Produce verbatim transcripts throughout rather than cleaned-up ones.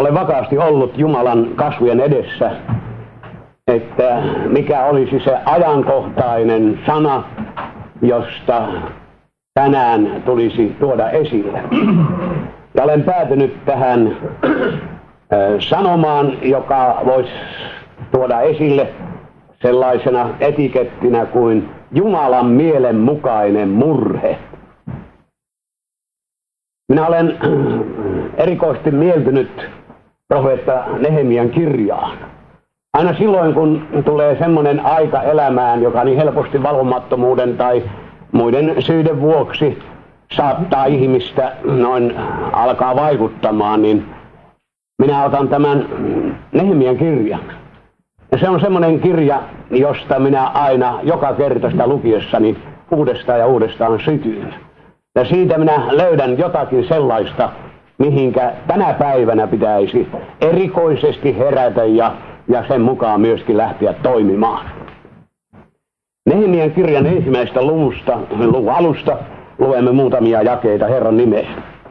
olen vakaasti ollut Jumalan kasvojen edessä, että mikä olisi se ajankohtainen sana, josta tänään tulisi tuoda esille. Ja olen päätynyt tähän sanomaan, joka voisi tuoda esille sellaisena etikettinä kuin Jumalan mielen mukainen murhe. Minä olen erikoisesti mieltynyt profeetta Nehemian kirjaan. Aina silloin, kun tulee semmoinen aika elämään, joka niin helposti valvomattomuuden tai muiden syiden vuoksi saattaa ihmistä noin alkaa vaikuttamaan, niin minä otan tämän Nehemian kirjan. Ja se on semmoinen kirja, josta minä aina joka kerta sitä lukiessani uudestaan ja uudestaan sytyin. Ja siitä minä löydän jotakin sellaista, mihinkä tänä päivänä pitäisi erikoisesti herätä ja, ja sen mukaan myöskin lähteä toimimaan. Nehemian kirjan ensimmäisestä luvusta, luvun alusta luemme muutamia jakeita Herran nimeen.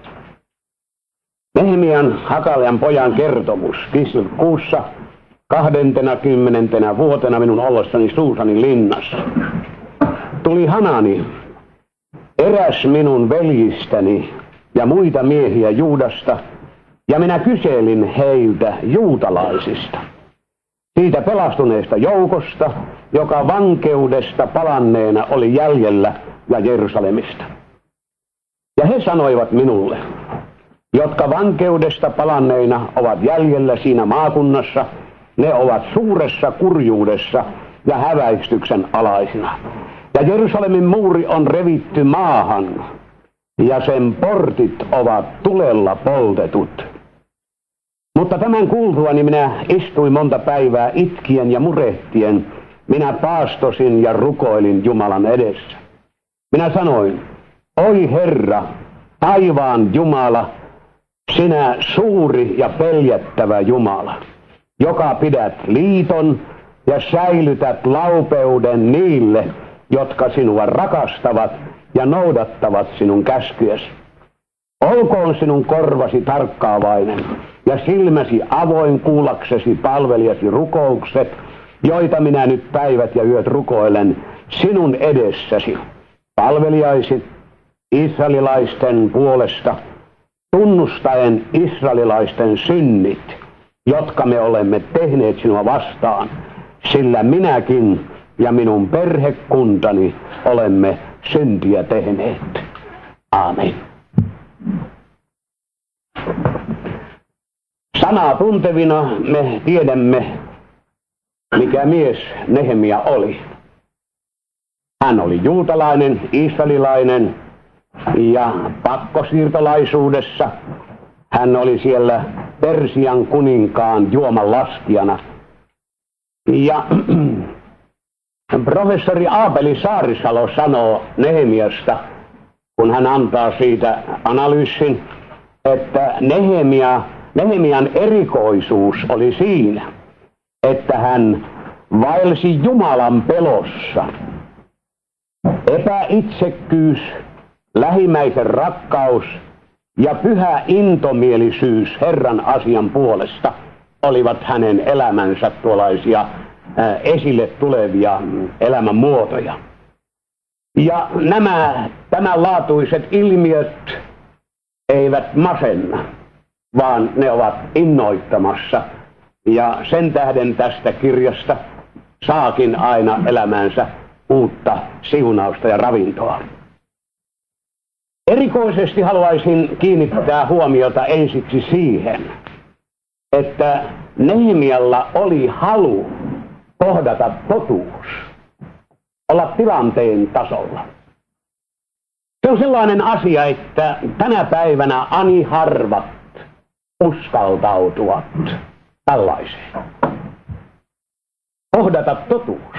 Nehemian Hakalian pojan kertomus Kislev-kuussa kahdentena kymmenentenä vuotena minun ollessani Suusanin linnassa. Tuli Hanani, eräs minun veljistäni ja muita miehiä Juudasta, ja minä kyselin heiltä juutalaisista, siitä pelastuneesta joukosta, joka vankeudesta palanneena oli jäljellä ja Jerusalemista. Ja he sanoivat minulle, jotka vankeudesta palanneina ovat jäljellä siinä maakunnassa, ne ovat suuressa kurjuudessa ja häväistyksen alaisina. Ja Jerusalemin muuri on revitty maahan, ja sen portit ovat tulella poltetut. Mutta tämän kuultuani minä istuin monta päivää itkien ja murehtien. Minä paastosin ja rukoilin Jumalan edessä. Minä sanoin, oi Herra, taivaan Jumala, sinä suuri ja peljättävä Jumala, joka pidät liiton ja säilytät laupeuden niille, jotka sinua rakastavat ja noudattavat sinun käskyäsi. Olkoon sinun korvasi tarkkaavainen ja silmäsi avoin kuullaksesi palvelijasi rukoukset, joita minä nyt päivät ja yöt rukoilen sinun edessäsi. Palvelijaisi israelilaisten puolesta, tunnustaen israelilaisten synnit, jotka me olemme tehneet sinua vastaan, sillä minäkin ja minun perhekuntani olemme syntiä tehneet. Aamen. Sanaa tuntevina me tiedämme, mikä mies Nehemia oli. Hän oli juutalainen, israelilainen ja pakkosiirtolaisuudessa. Hän oli siellä Persian kuninkaan juoman laskijana. Ja professori Aapeli Saarisalo sanoo Nehemiasta, kun hän antaa siitä analyysin, että Nehemia, Nehemian erikoisuus oli siinä, että hän vaelsi Jumalan pelossa. Epäitsekkyys, lähimmäisen rakkaus ja pyhä intomielisyys Herran asian puolesta olivat hänen elämänsä tuollaisia ää, esille tulevia elämänmuotoja. Ja nämä tämänlaatuiset ilmiöt eivät masenna, vaan ne ovat innoittamassa. Ja sen tähden tästä kirjasta saakin aina elämäänsä uutta siunausta ja ravintoa. Erikoisesti haluaisin kiinnittää huomiota ensiksi siihen, että Nehemialla oli halu kohdata totuus, olla tilanteen tasolla. Se on sellainen asia, että tänä päivänä ani harvat uskaltautuvat tällaiseen. Kohdata totuus.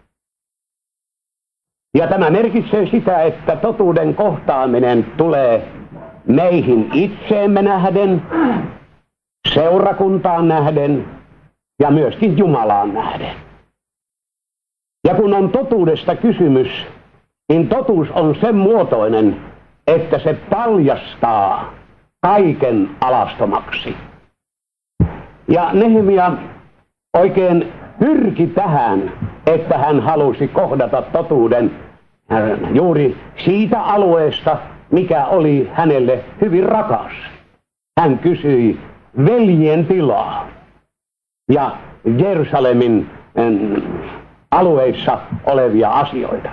Ja tämä merkitsee sitä, että totuuden kohtaaminen tulee meihin itseemme nähden, seurakuntaan nähden ja myöskin Jumalaan nähden. Ja kun on totuudesta kysymys, niin totuus on sen muotoinen, että se paljastaa kaiken alastomaksi. Ja Nehemia oikein pyrki tähän, että hän halusi kohdata totuuden juuri siitä alueesta, mikä oli hänelle hyvin rakas. Hän kysyi veljen tilaa ja Jerusalemin alueissa olevia asioita.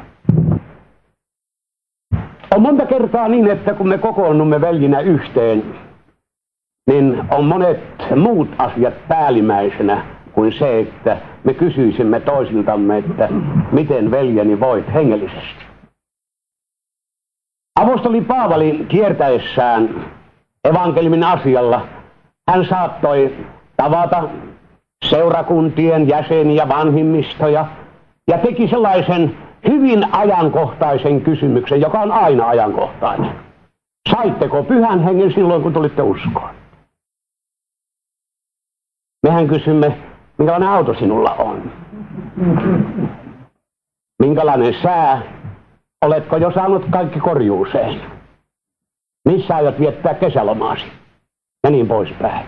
On monta kertaa niin, että kun me kokoonnumme veljinä yhteen, niin on monet muut asiat päällimmäisenä kuin se, että me kysyisimme toisiltamme, että miten veljeni voit hengellisesti. Apostoli Paavali kiertäessään evankeliumin asialla, hän saattoi tavata seurakuntien jäseniä, vanhimmistoja ja teki sellaisen hyvin ajankohtaisen kysymyksen, joka on aina ajankohtainen. Saitteko pyhän hengen silloin, kun tulitte uskoon? Mehän kysymme, minkälainen auto sinulla on? Minkälainen sää? Oletko jo saanut kaikki korjuuseen? Missä aiot viettää kesälomaasi? Ja niin poispäin.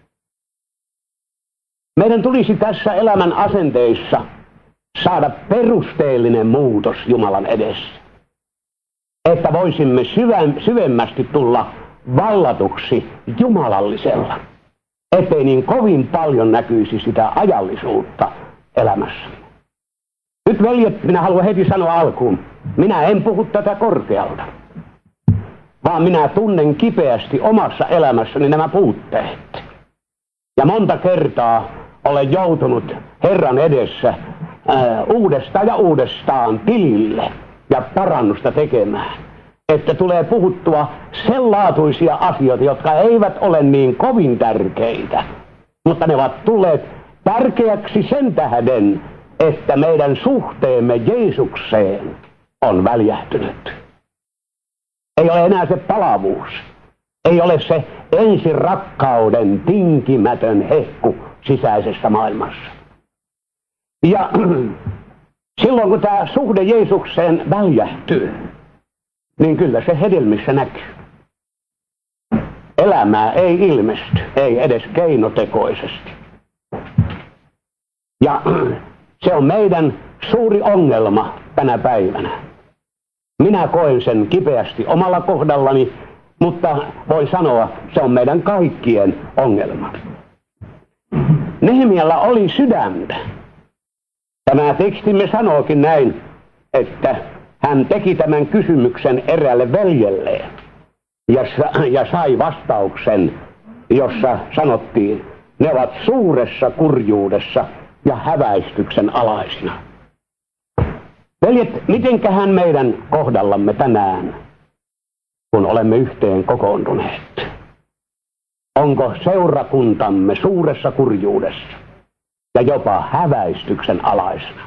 Meidän tulisi tässä elämän asenteissa saada perusteellinen muutos Jumalan edessä. Että voisimme syvemmästi tulla vallatuksi jumalallisella. Ettei niin kovin paljon näkyisi sitä ajallisuutta elämässä. Nyt veljet, minä haluan heti sanoa alkuun, minä en puhu tätä korkealta, vaan minä tunnen kipeästi omassa elämässäni nämä puutteet. Ja monta kertaa olen joutunut Herran edessä ää, uudestaan ja uudestaan tilille ja parannusta tekemään. Että tulee puhuttua sen laatuisia asioita, jotka eivät ole niin kovin tärkeitä, mutta ne ovat tulleet tärkeäksi sen tähden, että meidän suhteemme Jeesukseen on väljähtynyt. Ei ole enää se palavuus. Ei ole se ensirakkauden tinkimätön hehku sisäisessä maailmassa. Ja silloin kun tämä suhde Jeesukseen väljähtyy, niin kyllä se hedelmissä näkyy. Elämää ei ilmesty, ei edes keinotekoisesti. Ja se on meidän suuri ongelma tänä päivänä. Minä koen sen kipeästi omalla kohdallani, mutta voin sanoa, se on meidän kaikkien ongelma. Nehemialla oli sydäntä. Tämä tekstimme sanookin näin, että hän teki tämän kysymyksen eräälle veljelleen ja, ja sai vastauksen, jossa sanottiin, ne ovat suuressa kurjuudessa ja häväistyksen alaisina. Veljet, mitenkähän meidän kohdallamme tänään, kun olemme yhteen kokoontuneet? Onko seurakuntamme suuressa kurjuudessa ja jopa häväistyksen alaisena?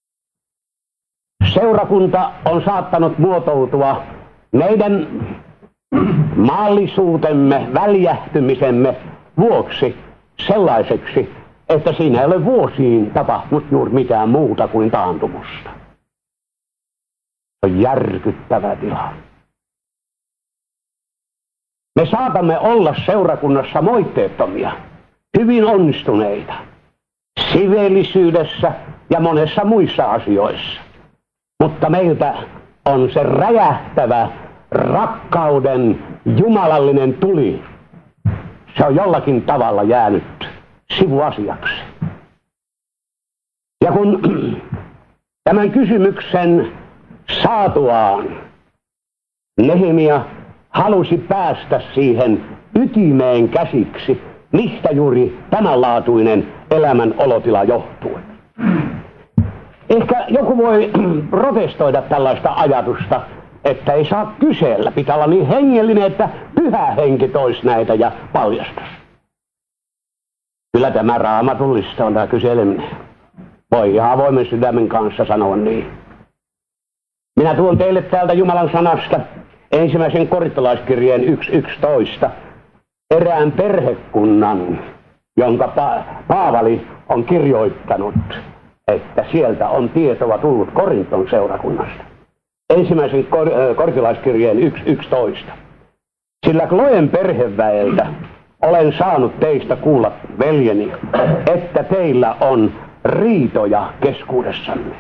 Seurakunta on saattanut muotoutua meidän maallisuutemme, väljähtymisemme vuoksi sellaiseksi, että siinä ei ole vuosiin tapahtunut juuri mitään muuta kuin taantumusta. Se on järkyttävä tila. Me saatamme olla seurakunnassa moitteettomia, hyvin onnistuneita, siveellisyydessä ja monessa muissa asioissa. Mutta meiltä on se räjähtävä rakkauden jumalallinen tuli. Se on jollakin tavalla jäänyt sivuasiaksi. Ja kun tämän kysymyksen saatuaan Nehemia halusi päästä siihen ytimeen käsiksi, mistä juuri tämänlaatuinen elämän olotila johtuu. Ehkä joku voi protestoida tällaista ajatusta, että ei saa kysellä. Pitää olla niin hengellinen, että pyhä henki toisi näitä ja paljastaisi. Kyllä tämä raamatullista on tämä kyseleminen. Voi ihan avoimen sydämen kanssa sanoa niin. Minä tuon teille täältä Jumalan sanasta ensimmäisen korintolaiskirjeen yksi yksitoista erään perhekunnan, jonka pa- Paavali on kirjoittanut, että sieltä on tietoa tullut Korinton seurakunnasta. Ensimmäisen kor- korintolaiskirjeen yksi yksitoista. Sillä Kloen perheväeltä olen saanut teistä kuulla, veljeni, että teillä on riitoja keskuudessanne.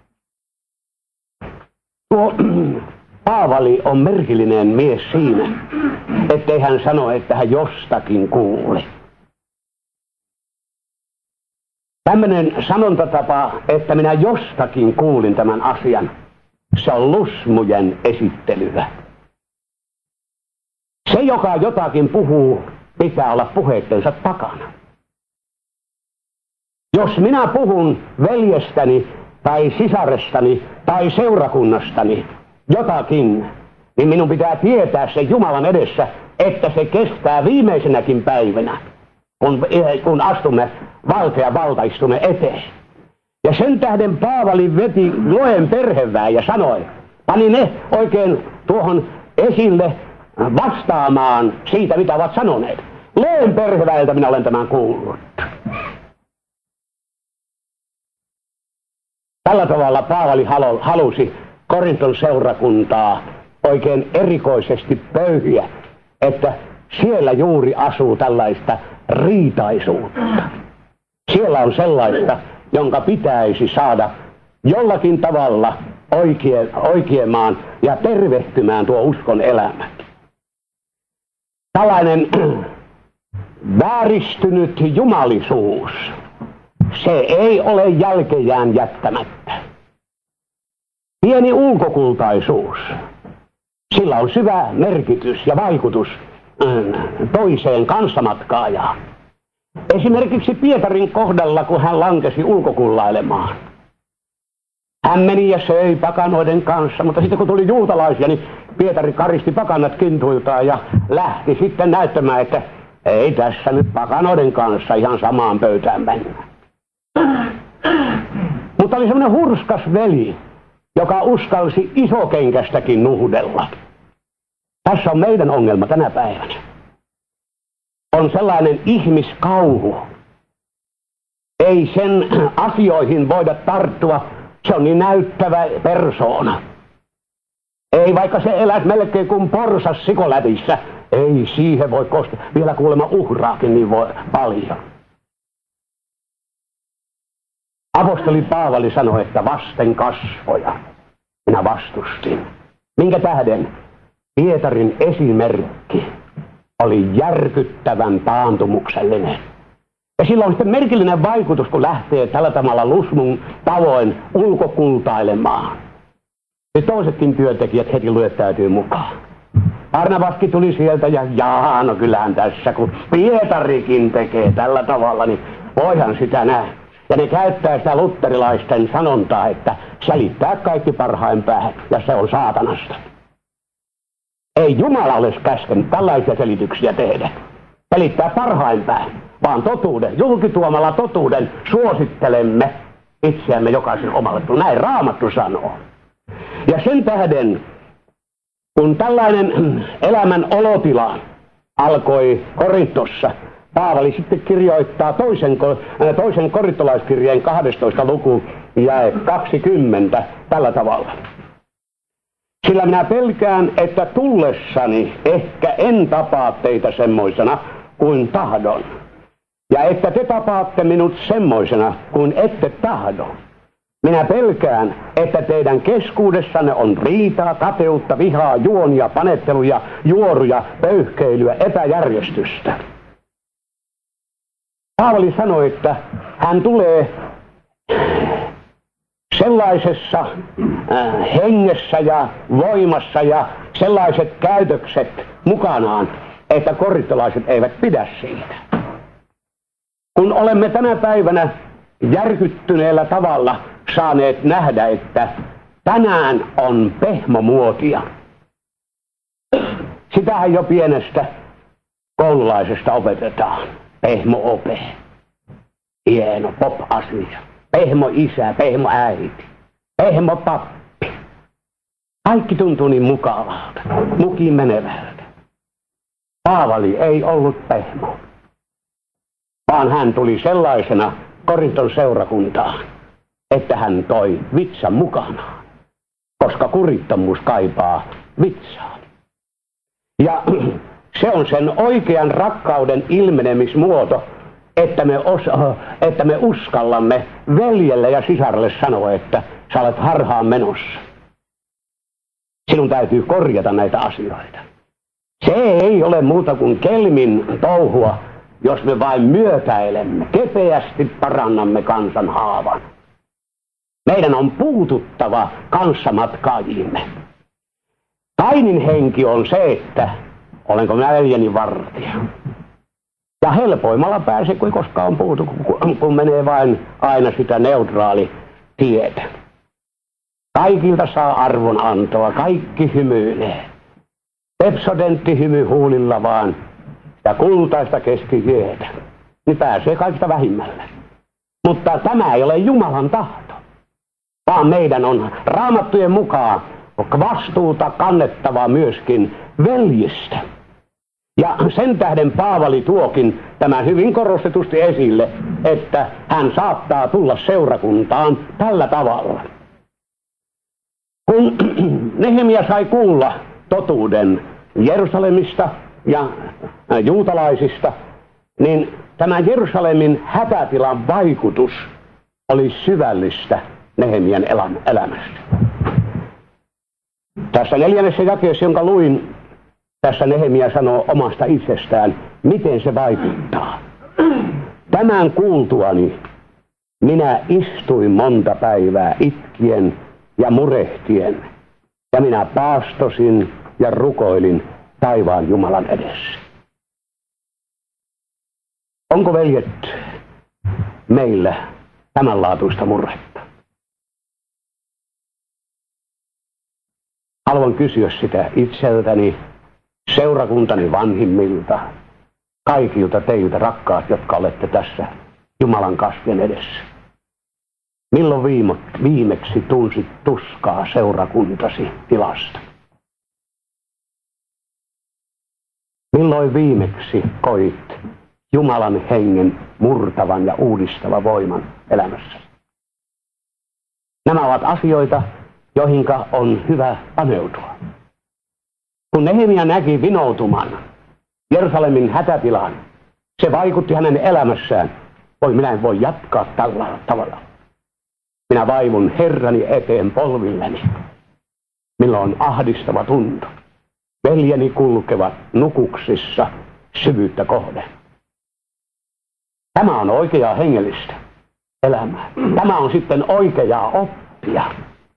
Tuo Paavali on merkillinen mies siinä, ettei hän sano, että hän jostakin kuuli. Tämmöinen sanontatapa, että minä jostakin kuulin tämän asian, se on lusmujen esittelyä. Se, joka jotakin puhuu, pitää olla puheittensa takana. Jos minä puhun veljestäni tai sisarestani tai seurakunnastani jotakin, niin minun pitää tietää se Jumalan edessä, että se kestää viimeisenäkin päivänä, kun, kun astumme valkean valtaistumme eteen. Ja sen tähden Paavali veti Loen perheväen ja sanoi, pani ne oikein tuohon esille vastaamaan siitä, mitä ovat sanoneet. Loen perheväeltä minä olen tämän kuullut. Tällä tavalla Paavali halusi Korinton seurakuntaa oikein erikoisesti pöyhiä, että siellä juuri asuu tällaista riitaisuutta. Siellä on sellaista, jonka pitäisi saada jollakin tavalla oikee, oikeemaan ja tervehtymään tuo uskon elämä. Tällainen vääristynyt jumalisuus, se ei ole jälkejään jättämättä. Pieni ulkokultaisuus, sillä on syvä merkitys ja vaikutus toiseen kanssamatkaajaan. Esimerkiksi Pietarin kohdalla, kun hän lankesi ulkokullailemaan. Hän meni ja söi pakanoiden kanssa, mutta sitten kun tuli juutalaisia, niin Pietari karisti pakanat kintuiltaan ja lähti sitten näyttämään, että ei tässä nyt pakanoiden kanssa ihan samaan pöytään mennä. Mutta oli semmoinen hurskas veli, joka uskalsi isokenkästäkin nuhdella. Tässä on meidän ongelma tänä päivänä. On sellainen ihmiskauhu. Ei sen asioihin voida tarttua. Se on niin näyttävä persoona. Ei vaikka se elät melkein kuin porsas sikolätissä. Ei siihen voi kosta. Vielä kuulemma uhraakin niin voi paljon. Apostoli Paavali sanoi, että vasten kasvoja minä vastustin. Minkä tähden? Pietarin esimerkki oli järkyttävän taantumuksellinen. Ja sillä on sitten merkillinen vaikutus, kun lähtee tällä tavalla lusmun tavoin ulkokultailemaan. Ja toisetkin työntekijät heti lyöttäytyy mukaan. Barnabaskin tuli sieltä ja jaa, no kyllähän tässä, kun Pietarikin tekee tällä tavalla, niin voihan sitä nähdä. Ja ne käyttää sitä luterilaisten sanontaa, että selittää kaikki parhain päähän, ja se on saatanasta. Ei Jumala olisi käskenyt tällaisia selityksiä tehdä. Selittää parhain päin, vaan totuuden, julkituomalla totuuden suosittelemme itseämme jokaisen omalle. Näin Raamattu sanoo. Ja sen tähden, kun tällainen elämän olotila alkoi Korintossa, Paavali sitten kirjoittaa toisen, toisen korintolaiskirjeen kahdestoista luku jae kaksikymmentä tällä tavalla. Sillä minä pelkään, että tullessani ehkä en tapaa teitä semmoisena kuin tahdon. Ja että te tapaatte minut semmoisena kuin ette tahdo. Minä pelkään, että teidän keskuudessanne on riitaa, kateutta, vihaa, juonia, panetteluja, juoruja, pöyhkeilyä, epäjärjestystä. Paavali sanoi, että hän tulee sellaisessa äh, hengessä ja voimassa ja sellaiset käytökset mukanaan, että korintolaiset eivät pidä siitä. Kun olemme tänä päivänä järkyttyneellä tavalla saaneet nähdä, että tänään on pehmomuotia. Sitähän jo pienestä koululaisesta opetetaan. Pehmo-ope. Hieno pop-asia. Pehmo-isä, pehmo-äiti, pehmo-pappi. Kaikki tuntuu niin mukavalta, mukiin menevältä. Paavali ei ollut pehmo, vaan hän tuli sellaisena Korinton seurakuntaan, että hän toi vitsan mukanaan, koska kurittomuus kaipaa vitsaa. Ja Se on sen oikean rakkauden ilmenemismuoto, että me, osa, että me uskallamme veljelle ja sisarelle sanoa, että sä olet harhaan menossa. Sinun täytyy korjata näitä asioita. Se ei ole muuta kuin kelmin touhua, jos me vain myötäilemme, kepeästi parannamme kansan haavan. Meidän on puututtava kanssamatkaajiimme. Kainin henki on se, että olenko minä veljeni vartija. Ja helpoimmalla pääsee, kun ei koskaan on puutu, kun menee vain aina sitä neutraali tietä. Kaikilta saa arvonantoa, kaikki hymyilee. Pepsodentti hymy huulilla vaan ja kultaista keskijäätä. Niin pääsee kaikista vähimmälle. Mutta tämä ei ole Jumalan tahto, vaan meidän on raamattujen mukaan vastuuta kannettava myöskin veljistä. Ja sen tähden Paavali tuokin tämän hyvin korostetusti esille, että hän saattaa tulla seurakuntaan tällä tavalla. Kun Nehemia sai kuulla totuuden Jerusalemista ja juutalaisista, niin tämän Jerusalemin hätätilan vaikutus oli syvällistä Nehemian elämästä. Tässä neljännessä jakeessa, jonka luin, tässä Nehemia sanoo omasta itsestään, miten se vaikuttaa. Tämän kuultuani minä istuin monta päivää itkien ja murehtien, ja minä paastosin ja rukoilin taivaan Jumalan edessä. Onko, veljet, meillä tämänlaatuista murhetta? Haluan kysyä sitä itseltäni, seurakuntani vanhimmilta, kaikilta teiltä rakkaat, jotka olette tässä Jumalan kasvien edessä. Milloin viime, viimeksi tunsit tuskaa seurakuntasi tilasta? Milloin viimeksi koit Jumalan hengen murtavan ja uudistavan voiman elämässä? Nämä ovat asioita, joihinka on hyvä paneutua. Kun Nehemia näki vinoutuman Jerusalemin hätätilan, se vaikutti hänen elämässään. Voi, minä en voi jatkaa tällä tavalla. Minä vaivun Herrani eteen polvilleni. Minulla on ahdistava tunto. Veljeni kulkevat nukuksissa syvyyttä kohden. Tämä on oikeaa hengellistä elämää. Tämä on sitten oikeaa oppia.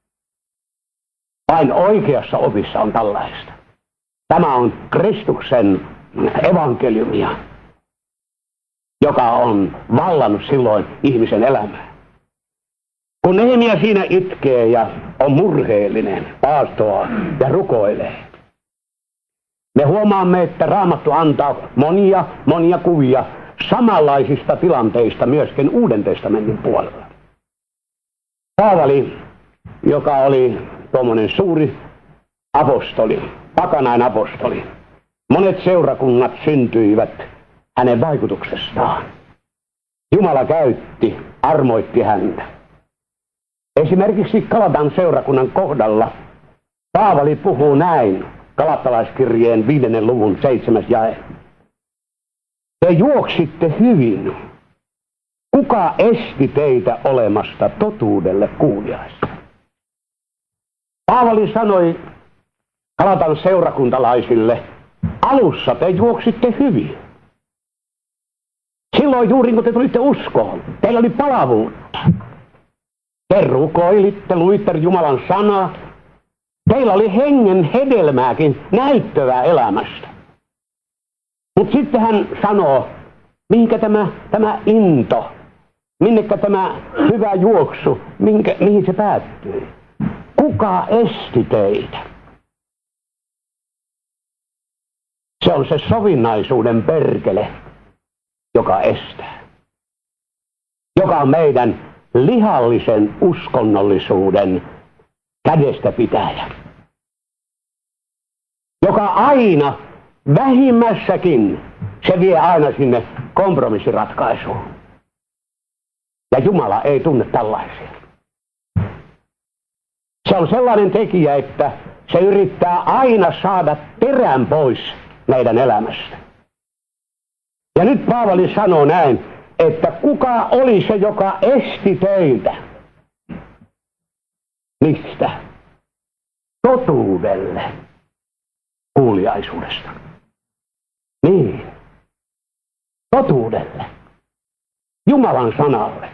Vain oikeassa opissa on tällaista. Tämä on Kristuksen evankeliumia, joka on vallannut silloin ihmisen elämää. Kun Nehemia siinä itkee ja on murheellinen, paastoa ja rukoilee, me huomaamme, että Raamattu antaa monia, monia kuvia samanlaisista tilanteista myöskin Uuden testamentin puolella. Paavali, joka oli tuommoinen suuri apostoli, pakanain apostoli, monet seurakunnat syntyivät hänen vaikutuksestaan. Jumala käytti, armoitti häntä. Esimerkiksi Galatan seurakunnan kohdalla Paavali puhuu näin, Galattalaiskirjeen viidennen luvun seitsemäs jae. Te juoksitte hyvin. Kuka esti teitä olemasta totuudelle kuuliaista? Paavali sanoi Galatan seurakuntalaisille, alussa te juoksitte hyvin. Silloin juuri kun te tulitte uskoon, teillä oli palavuutta. Te rukoilitte, luitte Jumalan sanaa. Teillä oli hengen hedelmääkin näyttävää elämästä. Mutta sitten hän sanoo, mihinkä tämä, tämä into, minnekä tämä hyvä juoksu, minkä, mihin se päättyy. Kuka esti teitä? Se on se sovinnaisuuden perkele, joka estää. Joka on meidän lihallisen uskonnollisuuden kädestä pitäjä. Joka aina, vähimmässäkin, se vie aina sinne kompromissiratkaisuun. Ja Jumala ei tunne tällaisia. Se on sellainen tekijä, että se yrittää aina saada terän pois meidän elämästä. Ja nyt Paavali sanoo näin, että kuka oli se, joka esti teitä? Mistä? Totuudelle. Kuuliaisuudesta. Niin. Totuudelle. Jumalan sanalle.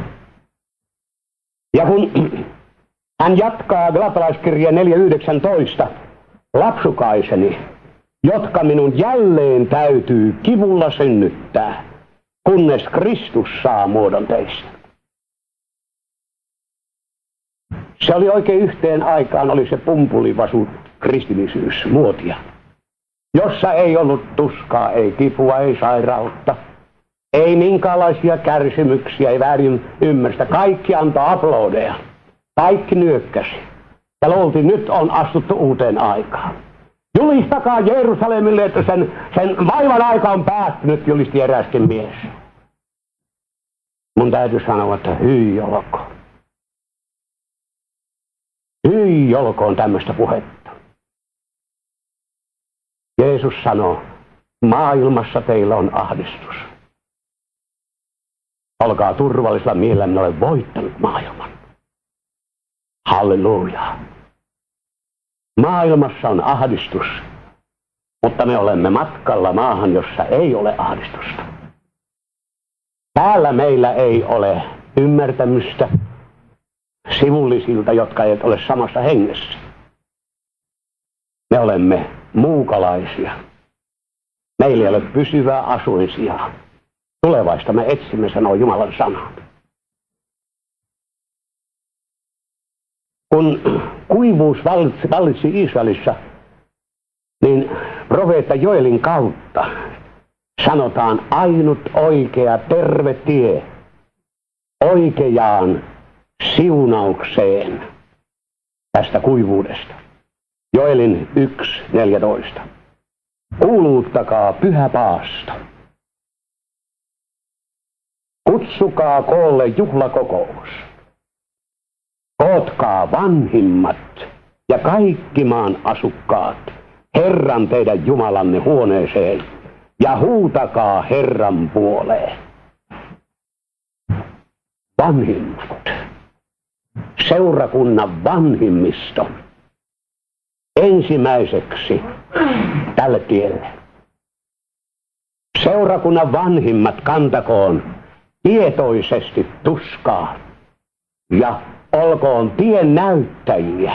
Ja kun hän jatkaa Galatalaiskirjeen neljä yhdeksäntoista, lapsukaiseni, jotka minun jälleen täytyy kivulla synnyttää, kunnes Kristus saa muodon teistä. Se oli oikein yhteen aikaan, oli se pumpulivasu kristillisyys, muotia, jossa ei ollut tuskaa, ei kipua, ei sairautta, ei minkäänlaisia kärsimyksiä, ei väärin ymmärrystä. Kaikki antoi aplodeja, kaikki nyökkäsi. Ja luultiin, nyt on astuttu uuteen aikaan. Julistakaa Jerusalemille, että sen, sen vaivan aika on päättynyt, julisti eräskin mies. Mun täytyy sanoa, että hyi olkoon. Hyi olkoon tämmöistä puhetta. Jeesus sanoo, maailmassa teillä on ahdistus. Olkaa turvallisella mielellä, minä olen voittanut maailman. Halleluja. Maailmassa on ahdistus, mutta me olemme matkalla maahan, jossa ei ole ahdistusta. Täällä meillä ei ole ymmärtämystä sivullisilta, jotka eivät ole samassa hengessä. Me olemme muukalaisia. Meillä ei ole pysyvää asuinsijaa. Tulevaista me etsimme, sanoo Jumalan sana. Kun kuivuus vallitsi, vallitsi Israelissa, niin profeetta Joelin kautta sanotaan ainut oikea terve tie oikeaan siunaukseen tästä kuivuudesta. Joelin yksi neljätoista. Kuuluttakaa pyhä paasto. Kutsukaa koolle juhlakokous. Kootkaa vanhimmat ja kaikki maan asukkaat Herran teidän Jumalanne huoneeseen ja huutakaa Herran puoleen. Vanhimmat. Seurakunnan vanhimmisto. Ensimmäiseksi tälle tielle. Seurakunnan vanhimmat kantakoon tietoisesti tuskaa ja olkoon tien näyttäjiä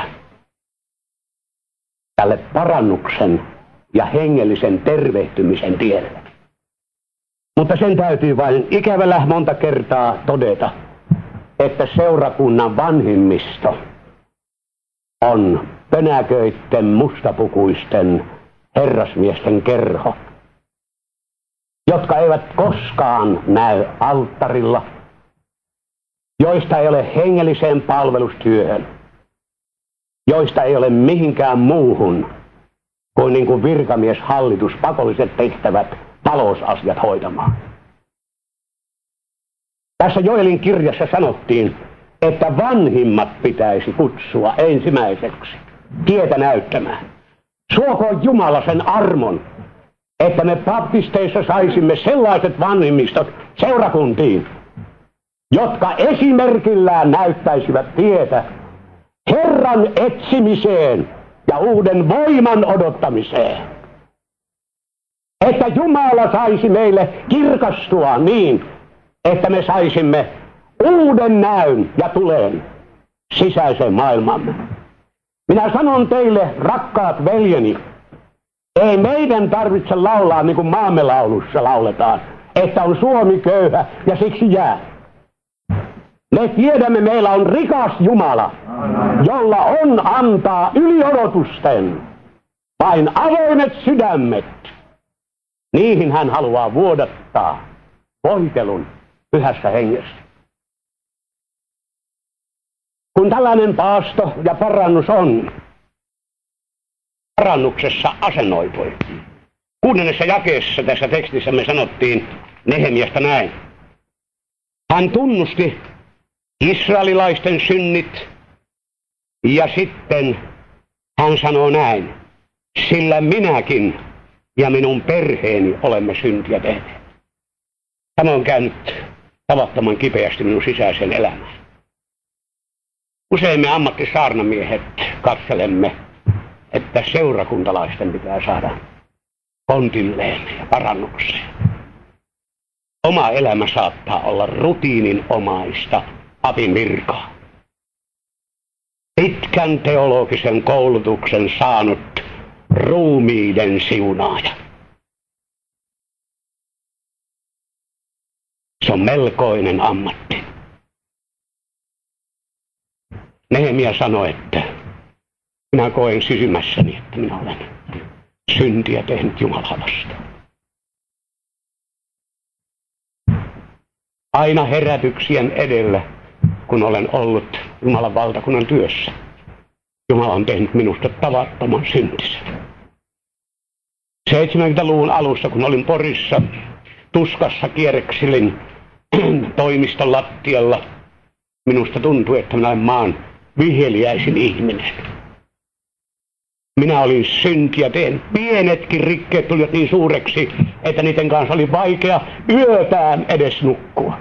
tälle parannuksen ja hengellisen tervehtymisen tielle. Mutta sen täytyy vain ikävällä monta kertaa todeta, että seurakunnan vanhimmisto on pönäköitten mustapukuisten herrasmiesten kerho, jotka eivät koskaan näy alttarilla, joista ei ole hengelliseen palvelustyöhön, joista ei ole mihinkään muuhun kuin, niin kuin virkamieshallitus, pakolliset tehtävät, talousasiat hoitamaan. Tässä Joelin kirjassa sanottiin, että vanhimmat pitäisi kutsua ensimmäiseksi tietä näyttämään. Suokoon Jumala sen armon, että me baptisteissa saisimme sellaiset vanhimmistot seurakuntiin, jotka esimerkillään näyttäisivät tietä Herran etsimiseen ja uuden voiman odottamiseen. Että Jumala saisi meille kirkastua niin, että me saisimme uuden näyn ja tulen sisäiseen maailmamme. Minä sanon teille, rakkaat veljeni, ei meidän tarvitse laulaa niin kuin maamme laulussa lauletaan, että on Suomi köyhä ja siksi jää. Me tiedämme, meillä on rikas Jumala, jolla on antaa yli odotusten vain avoimet sydämet. Niihin hän haluaa vuodattaa voitelun pyhässä hengessä. Kun tällainen paasto ja parannus on, parannuksessa asennoitui. Kuudennessa jakeessa tässä tekstissä me sanottiin Nehemiasta näin. Hän tunnusti israelilaisten synnit ja sitten hän sanoo näin. Sillä minäkin ja minun perheeni olemme syntiä tehneet. Tämä on käynyt tavattoman kipeästi minun sisäiseen elämään. Usein me ammattisaarnamiehet katselemme, että seurakuntalaisten pitää saada kontilleen ja parannukseen. Oma elämä saattaa olla rutiininomaista papin virkaa. Pitkän teologisen koulutuksen saanut ruumiiden siunaaja. Se on melkoinen ammatti. Nehemia sanoi, että minä koen sisimmässäni, että minä olen syntiä tehnyt Jumalaa vastaan. Aina herätyksien edellä, kun olen ollut Jumalan valtakunnan työssä, Jumala on tehnyt minusta tavattoman syntisen. seitsemänkymmentäluvun alussa, kun olin Porissa, tuskassa kierreksilin toimiston lattialla, minusta tuntui, että minä olen maan viheliäisin ihminen. Minä olin syntiä tehnyt. Pienetkin rikkeet tulivat niin suureksi, että niiden kanssa oli vaikea yötään edes nukkua.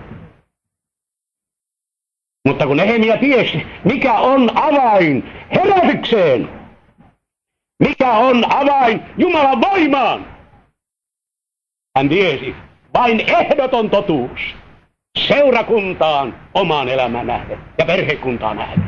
Mutta kun Nehemia tiesi, mikä on avain herätykseen, mikä on avain Jumalan voimaan, hän tiesi vain ehdoton totuus seurakuntaan, omaan elämään nähden ja perhekuntaan nähden.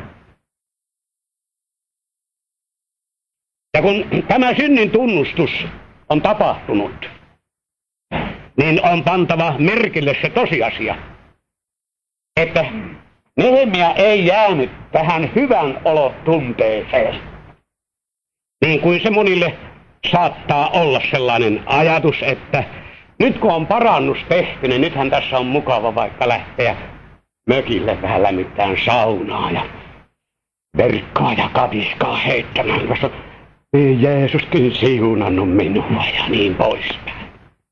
Ja kun tämä synnin tunnustus on tapahtunut, niin on pantava merkille se tosiasia, että Nehemia ei jäänyt tähän hyvän olotunteeseen. Niin kuin se monille saattaa olla sellainen ajatus, että nyt kun on parannus tehty, niin nythän tässä on mukava vaikka lähteä mökille vähän lämmittämään saunaa ja verkkaa ja katiskaa heittämään, koska ei Jeesuskin siunannut minua ja niin poispäin.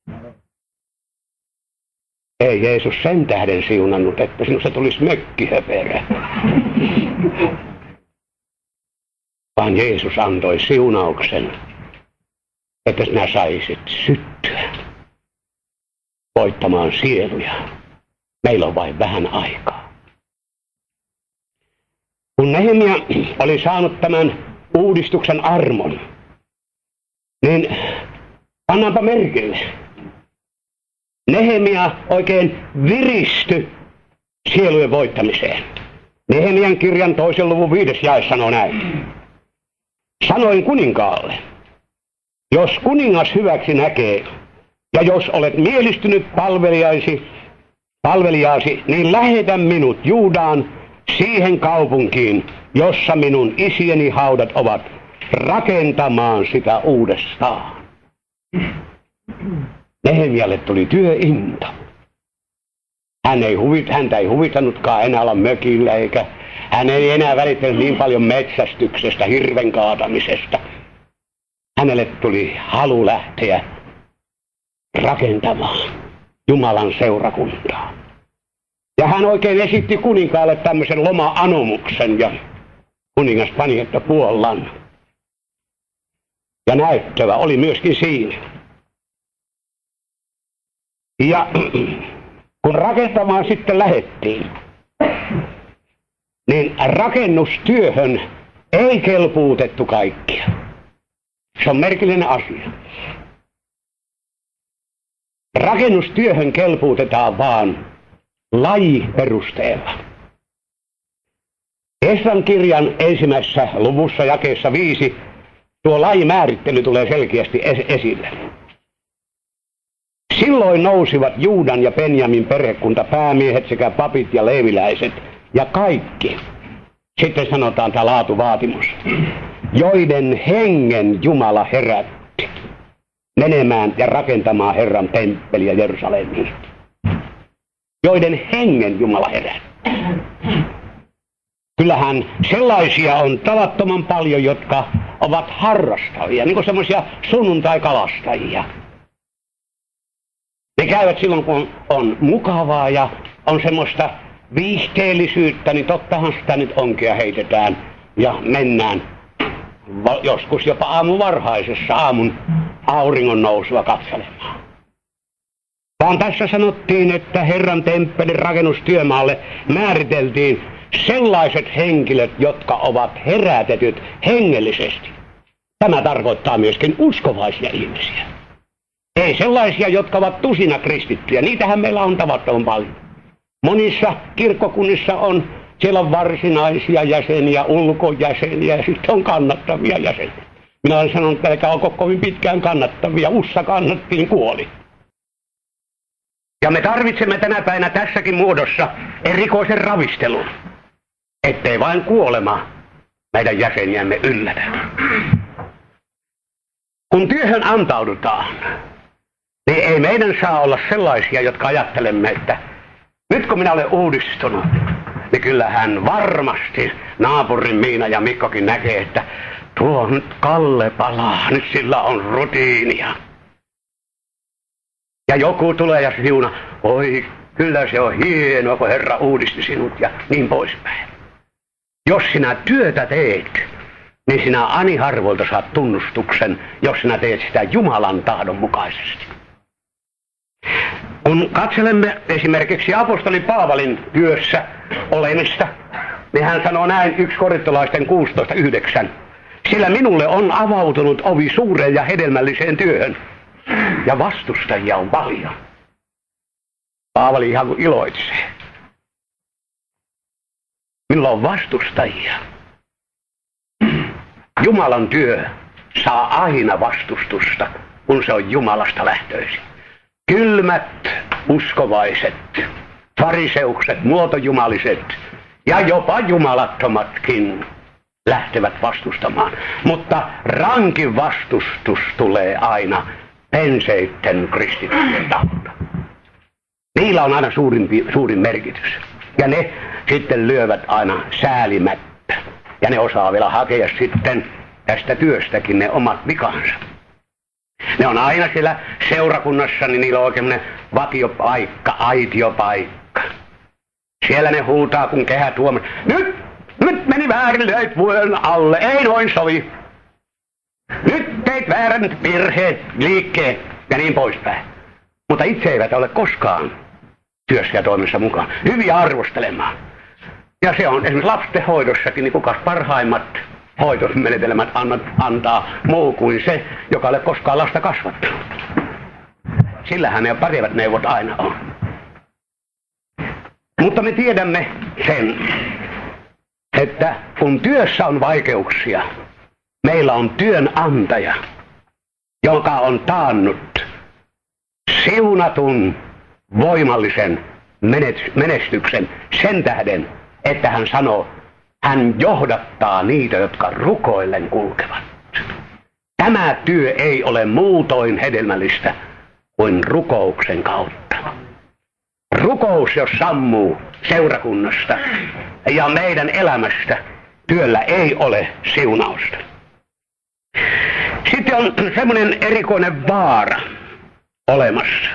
Ei Jeesus sen tähden siunannut, että sinusta tulisi mökkihöperä. Vaan Jeesus antoi siunauksen, että sinä saisit syttyä voittamaan sieluja. Meillä on vain vähän aikaa. Kun Nehemia oli saanut tämän uudistuksen armon, niin pannaanpa merkille. Nehemia oikein viristyi sielujen voittamiseen. Nehemian kirjan toisen luvun viides jae sanoo näin. Sanoin kuninkaalle, jos kuningas hyväksi näkee, ja jos olet mielistynyt palvelijaisi, palvelijaasi, niin lähetä minut Juudaan siihen kaupunkiin, jossa minun isieni haudat ovat, rakentamaan sitä uudestaan. Nehemialle tuli työinto. Hän ei huvit, häntä ei huvittanutkaan enää olla mökillä, eikä hän ei enää välittänyt niin paljon metsästyksestä, hirven kaatamisesta. Hänelle tuli halu lähteä rakentamaan Jumalan seurakuntaa. Ja hän oikein esitti kuninkaalle tämmöisen loma-anomuksen, ja kuningas pani, että puollan. Ja näyttävä oli myöskin siinä. Ja kun rakentamaan sitten lähdettiin, niin rakennustyöhön ei kelpuutettu kaikkia. Se on merkillinen asia. Rakennustyöhön kelpuutetaan vaan lajiperusteella. Esran kirjan ensimmäisessä luvussa jakeessa viisi tuo lajimäärittely tulee selkeästi es- esille. Silloin nousivat Juudan ja Benjamin perhekunta päämiehet sekä papit ja leeviläiset ja kaikki. Sitten sanotaan tämä laatuvaatimus, joiden hengen Jumala herätti menemään ja rakentamaan Herran temppeliä Jerusalemiin. Joiden hengen Jumala herätti. Kyllähän sellaisia on tavattoman paljon, jotka ovat harrastavia, niin kuin semmoisia sunnuntai-kalastajia. Ne käyvät silloin, kun on mukavaa ja on semmoista viihteellisyyttä, niin tottahan sitä nyt onkia heitetään ja mennään joskus jopa aamun varhaisessa aamun auringon nousua katselemaan. Vaan tässä sanottiin, että Herran temppelin rakennustyömaalle määriteltiin sellaiset henkilöt, jotka ovat herätetyt hengellisesti. Tämä tarkoittaa myöskin uskovaisia ihmisiä. Ei sellaisia, jotka ovat tusina kristittyjä. Niitähän meillä on tavattoman paljon. Monissa kirkkokunnissa on, siellä on varsinaisia jäseniä, ulkojäseniä ja sitten on kannattavia jäseniä. Minä olen sanonut, että eikä ole kovin pitkään kannattavia. Ussa kannattiin, kuoli. Ja me tarvitsemme tänä päivänä tässäkin muodossa erikoisen ravistelun, ettei vain kuolema meidän jäseniämme yllätä. Kun työhön antaudutaan, niin ei meidän saa olla sellaisia, jotka ajattelemme, että nyt kun minä olen uudistunut, niin kyllähän varmasti naapurin Miina ja Mikkokin näkee, että tuo nyt Kalle palaa, nyt sillä on rutiinia. Ja joku tulee ja siuna, oi kyllä se on hienoa, kun Herra uudisti sinut ja niin poispäin. Jos sinä työtä teet, niin sinä ani harvoilta saat tunnustuksen, jos sinä teet sitä Jumalan tahdon mukaisesti. Kun katselemme esimerkiksi apostoli Paavalin työssä olemista, niin hän sanoo näin yksi korintolaisten kuusitoista yhdeksän. Sillä minulle on avautunut ovi suureen ja hedelmälliseen työhön, ja vastustajia on paljon. Paavali ihan kuin iloitsee. Minulla on vastustajia. Jumalan työ saa aina vastustusta, kun se on Jumalasta lähtöisin. Kylmät uskovaiset, fariseukset, muotojumaliset ja jopa jumalattomatkin lähtevät vastustamaan. Mutta rankin vastustus tulee aina penseitten kristittyjen taholta. Niillä on aina suurin, suurin merkitys. Ja ne sitten lyövät aina säälimättä. Ja ne osaa vielä hakea sitten tästä työstäkin ne omat vikansa. Ne on aina siellä seurakunnassa, niin niillä on oikein vakiopaikka, aitiopaikka. Siellä ne huutaa, kun kehä tuomme. Nyt, nyt meni väärin, löit vuoden alle, ei noin sovi. Nyt teit väärän virheet, liikkeet ja niin poispäin. Mutta itse eivät ole koskaan työssä ja toimissa mukaan. Hyviä arvostelemaan. Ja se on esimerkiksi lastenhoidossakin, niin kukas parhaimmat hoitosmenetelmät antaa muu kuin se, joka ei ole koskaan lasta kasvattanut. Sillähän ne paremmat neuvot aina on. Mutta me tiedämme sen, että kun työssä on vaikeuksia, meillä on työnantaja, joka on taannut siunatun voimallisen menestyksen sen tähden, että hän sanoo, hän johdattaa niitä, jotka rukoillen kulkevat. Tämä työ ei ole muutoin hedelmällistä kuin rukouksen kautta. Rukous, jos sammuu seurakunnasta ja meidän elämästä, työllä ei ole siunausta. Sitten on semmoinen erikoinen vaara olemassa.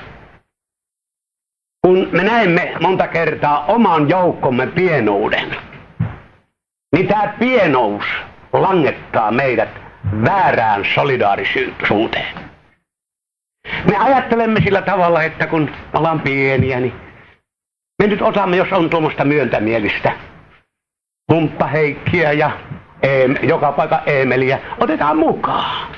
Kun me näemme monta kertaa oman joukkomme pienuuden, niin tämä pienous langettaa meidät väärään solidaarisuuteen. Me ajattelemme sillä tavalla, että kun ollaan pieniä, niin me nyt otamme, jos on tuommoista myöntämielistä Humppaheikkiä ja Eem, joka paikka Eemeliä, otetaan mukaan.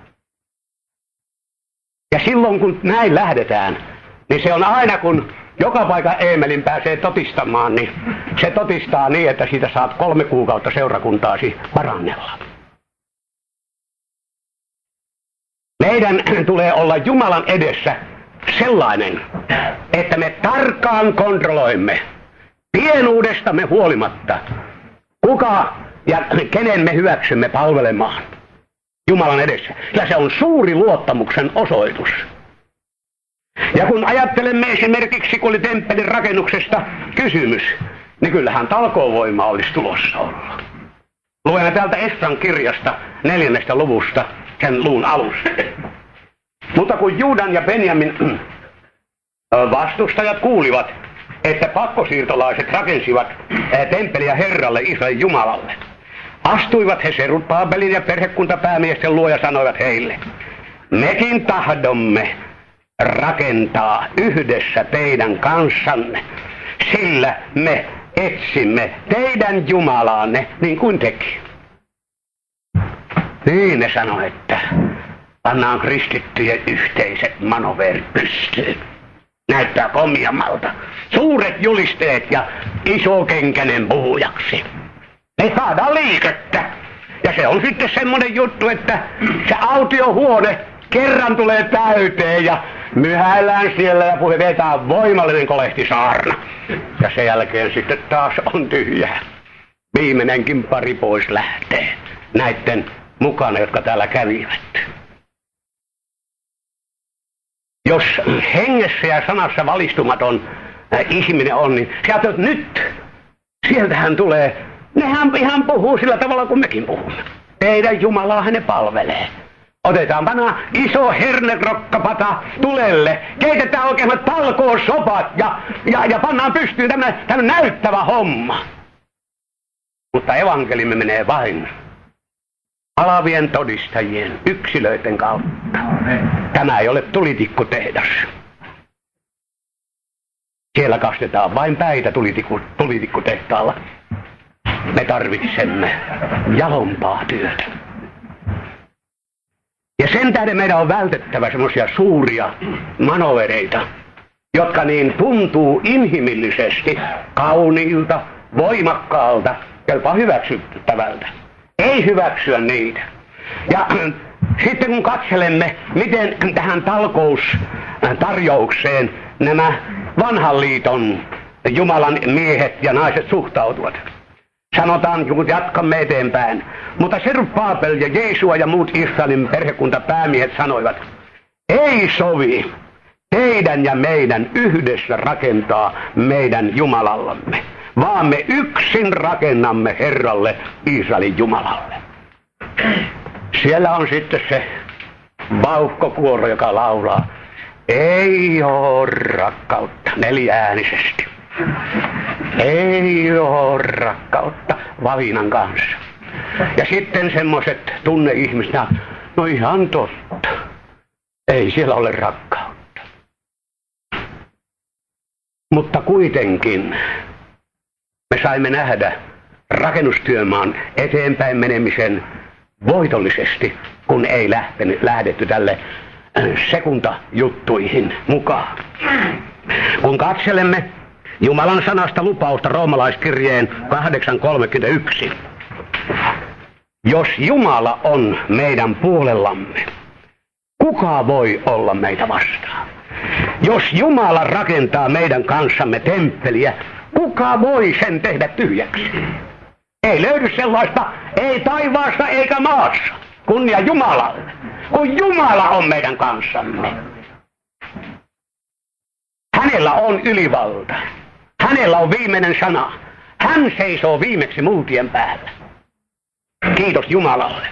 Ja silloin kun näin lähdetään, niin se on aina kun joka paikka Eemelin pääsee totistamaan, niin se totistaa niin, että siitä saat kolme kuukautta seurakuntaasi parannella. Meidän tulee olla Jumalan edessä sellainen, että me tarkkaan kontrolloimme pienuudestamme huolimatta, kuka ja kenen me hyväksymme palvelemaan Jumalan edessä. Ja se on suuri luottamuksen osoitus. Ja kun ajattelemme esimerkiksi, kun oli temppelin rakennuksesta kysymys, niin kyllähän talkoovoima olisi tulossa olla. Luemme täältä Esran kirjasta neljännestä luvusta sen luun alusta. Mutta kun Juudan ja Benjamin vastustajat kuulivat, että pakkosiirtolaiset rakensivat temppeliä Herralle, Israelin Jumalalle, astuivat he Serubabelin ja perhekuntapäämiesten luo ja sanoivat heille, mekin tahdomme rakentaa yhdessä teidän kanssanne, sillä me etsimme teidän Jumalaanne niin kuin teki. Niin ne sanoi, että pannaan kristittyjen yhteiset manoverit pystyyn. Näyttää komiammalta. Suuret julisteet ja iso kenkänen puhujaksi. Me saadaan liikettä. Ja se on sitten semmoinen juttu, että se autiohuone kerran tulee täyteen ja myhäillään siellä ja puhe vetää voimallinen kolehtisaarna. Ja sen jälkeen sitten taas on tyhjää. Viimeinenkin pari pois lähtee näitten mukana, jotka täällä kävivät. Jos hengessä ja sanassa valistumaton ihminen on, niin sieltä nyt, sieltähän tulee, nehän ihan puhuu sillä tavalla kuin mekin puhumme. Teidän Jumalaa ne palvelee. Otetaan panna iso hernerokkapata tulelle, keitetään oikein talkoosopat ja, ja, ja pannaan pystyyn tämmönen, tämmönen näyttävä homma. Mutta evankeliumi menee vain alavien todistajien, yksilöiden kautta. Tämä ei ole tulitikkutehdas. Siellä kastetaan vain päitä tulitikku, tulitikkutehtaalla. Me tarvitsemme jalompaa työtä. Ja sen tähden meidän on vältettävä semmoisia suuria manovereita, jotka niin tuntuu inhimillisesti kauniilta, voimakkaalta, jopa hyväksyttävältä. Ei hyväksyä niitä. Ja sitten kun katselemme, miten tähän talkoustarjoukseen nämä vanhan liiton Jumalan miehet ja naiset suhtautuvat. Sanotaan, kun jatkamme eteenpäin. Mutta Serubabel ja Jeesua ja muut Israelin perhekuntapäämiehet sanoivat, ei sovi teidän ja meidän yhdessä rakentaa meidän Jumalallamme, vaan me yksin rakennamme Herralle, Israelin Jumalalle. Siellä on sitten se vauhkokuoro, joka laulaa, ei oo rakkautta, neljäänisesti. Ei oo rakkautta vavinan kanssa. Ja sitten semmoiset tunneihmiset, no ihan totta, ei siellä ole rakkautta. Mutta kuitenkin me saimme nähdä rakennustyömaan eteenpäin menemisen voitollisesti, kun ei lähtenyt, lähdetty tälle sekuntajuttuihin mukaan. Kun katselemme Jumalan sanasta lupausta roomalaiskirjeen kahdeksan kolmekymmentäyksi. Jos Jumala on meidän puolellamme, kuka voi olla meitä vastaan? Jos Jumala rakentaa meidän kanssamme temppeliä, kuka voi sen tehdä tyhjäksi? Ei löydy sellaista, ei taivaassa eikä maassa. Kunnia Jumalalle, kun Jumala on meidän kanssamme. Hänellä on ylivalta. Hänellä on viimeinen sana. Hän seisoo viimeksi multien päällä. Kiitos Jumalalle.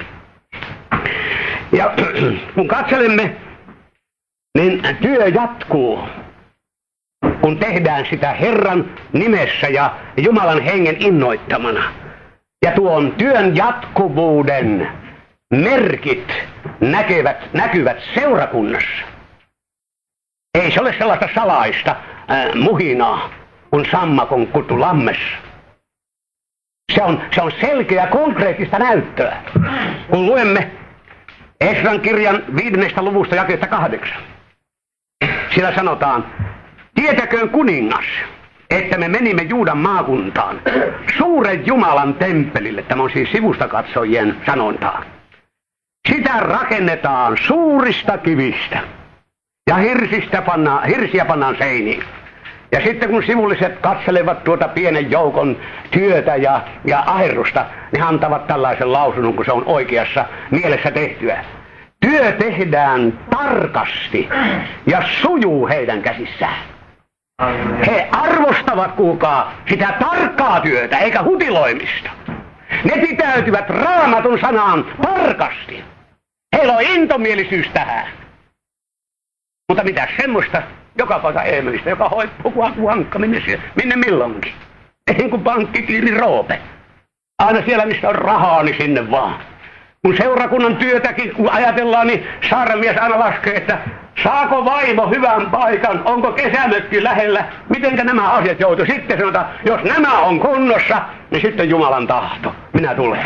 Ja kun katselemme, niin työ jatkuu. Kun tehdään sitä Herran nimessä ja Jumalan hengen innoittamana. Ja tuon työn jatkuvuuden merkit näkevät, näkyvät seurakunnassa. Ei se ole sellaista salaista äh, muhinaa kuin sammakon kutu lammessa. Se on, se on selkeä konkreettista näyttöä. Kun luemme Esran kirjan viidennestä luvusta jakeesta kahdeksan. Siellä sanotaan, tietäköön kuningas, että me menimme Juudan maakuntaan, suuren Jumalan temppelille, tämä on siis sivustakatsojien sanontaa. Sitä rakennetaan suurista kivistä ja hirsistä pannaan, hirsiä pannaan seiniin. Ja sitten kun sivulliset katselevat tuota pienen joukon työtä ja, ja aherrusta, ne antavat tällaisen lausunnon, kun se on oikeassa mielessä tehtyä. Työ tehdään tarkasti ja sujuu heidän käsissään. He arvostavat, kuulkaa, sitä tarkkaa työtä, eikä hutiloimista. Ne pitäytyvät Raamatun sanaan tarkasti. Heillä on intomielisyys tähän. Mutta mitä semmoista, joka paikka eemelistä, joka hoippuu vankka minne, minne milloinkin. Ei kuin pankkikiiri roope. Aina siellä, missä on rahaa, niin sinne vaan. Kun seurakunnan työtäkin kun ajatellaan, niin saarnamies aina laskee, että saako vaimo hyvän paikan, onko kesämökki lähellä, mitenkä nämä asiat joutuu. Sitten sanotaan, jos nämä on kunnossa, niin sitten Jumalan tahto, minä tulen.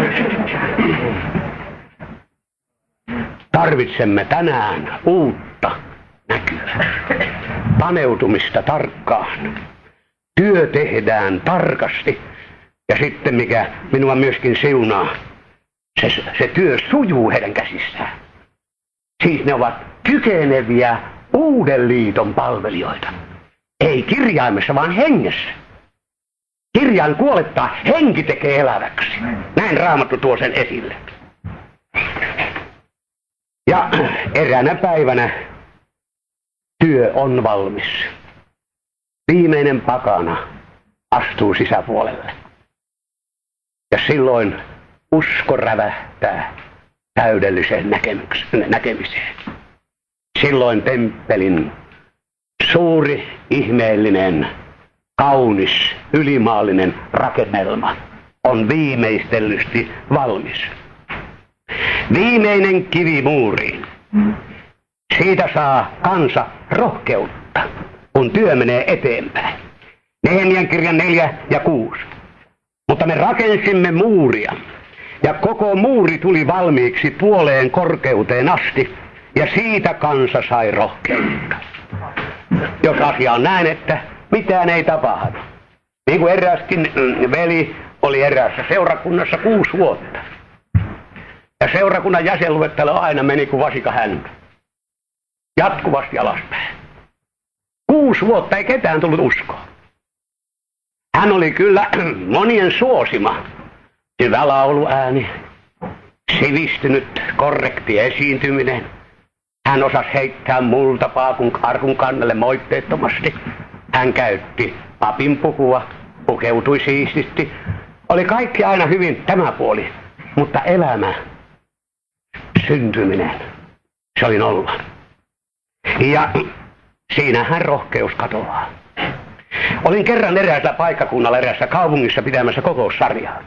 Tarvitsemme tänään uutta näkyä, paneutumista tarkkaan. Työ tehdään tarkasti ja sitten mikä minua myöskin siunaa, se, se työ sujuu heidän käsissään. Siis ne ovat kykeneviä uuden liiton palvelijoita. Ei kirjaimessa, vaan hengessä. Kirjain kuolettaa, henki tekee eläväksi. Näin Raamattu tuo sen esille. Ja eräänä päivänä työ on valmis. Viimeinen pakana astuu sisäpuolelle. Ja silloin usko rävähtää täydelliseen näkemiseen. Silloin temppelin suuri, ihmeellinen, kaunis, ylimaallinen rakennelma on viimeistellysti valmis. Viimeinen kivimuuri. Siitä saa kansa rohkeutta, kun työ menee eteenpäin. Nehemian kirjan neljä ja kuusi. Mutta me rakensimme muuria, ja koko muuri tuli valmiiksi puoleen korkeuteen asti, ja siitä kansa sai rohkeutta. Jos asia on näin, että mitään ei tapahdu. Niin kuin eräskin veli oli eräässä seurakunnassa kuusi vuotta. Ja seurakunnan jäsenluettelo aina meni kuin vasika häntä. Jatkuvasti alaspäin. Kuusi vuotta ei ketään tullut uskoa. Hän oli kyllä monien suosima. Hyvä lauluääni, sivistynyt, korrekti esiintyminen. Hän osasi heittää multapaakun arkun kannelle moitteettomasti. Hän käytti papin pukua, pukeutui siististi. Oli kaikki aina hyvin tämä puoli, mutta elämä, syntyminen, se oli nolla. Ja siinähän rohkeus katoaa. Olin kerran eräällä paikkakunnalla eräässä kaupungissa pitämässä kokoussarjaa.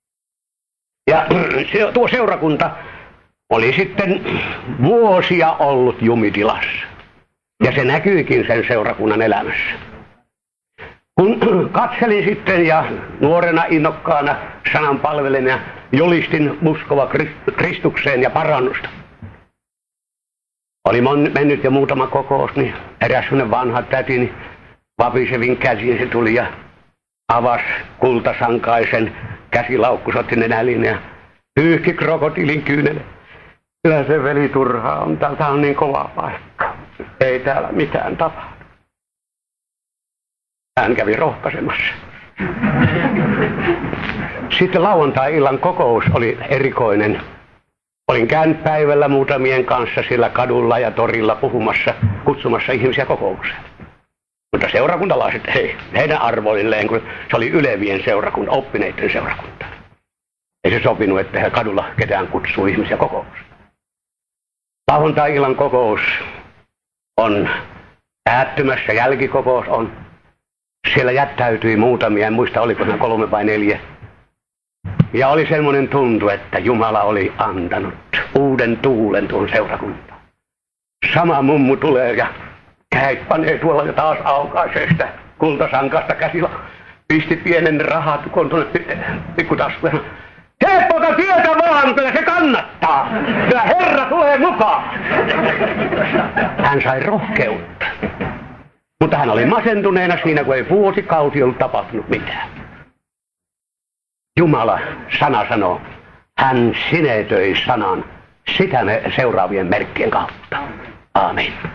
Ja se, tuo seurakunta oli sitten vuosia ollut jumitilassa. Ja se näkyykin sen seurakunnan elämässä. Kun katselin sitten ja nuorena innokkaana sanan palvelina julistin uskova Kristukseen ja parannusta. Oli mennyt jo muutama kokous, niin eräs sellainen vanha täti, vapisevin käsin se tuli ja avasi kultasankaisen käsilaukkus, otti nenäliin ja pyyhki krokotiilin kyynelle. Kyllä se veli turhaa on, täältä on niin kova paikka. Ei täällä mitään tapahdu. Hän kävi rohkaisemassa. Sitten lauantai-illan kokous oli erikoinen. Olin käynyt päivällä muutamien kanssa sillä kadulla ja torilla puhumassa, kutsumassa ihmisiä kokoukseen. Mutta seurakuntalaiset, hei, heidän arvoilleen, kun se oli ylevien seurakunta, oppineiden seurakunta. Ei se sopinut, että he kadulla ketään kutsuu ihmisiä kokoukseen. Lauantai-illan kokous on päättymässä, jälkikokous on. Siellä jättäytyi muutamia, en muista oliko ne kolme vai neljä. Ja oli semmoinen tuntu, että Jumala oli antanut uuden tuulen tuon seurakuntaan. Sama mummu tulee ja käit panee tuolla ja taas aukaisee sitä kultasankasta käsillä. Pisti pienen rahatukon tuonne pikkutaskuun. Tee poika työtä vaan, kyllä se kannattaa. Kyllä Herra tulee mukaan. Hän sai rohkeutta. Mutta hän oli masentuneena siinä, kun ei vuosikausi ollut tapahtunut mitään. Jumala, sana sanoo, hän sinetöi sanan, sitä me seuraavien merkkien kautta. Aamen.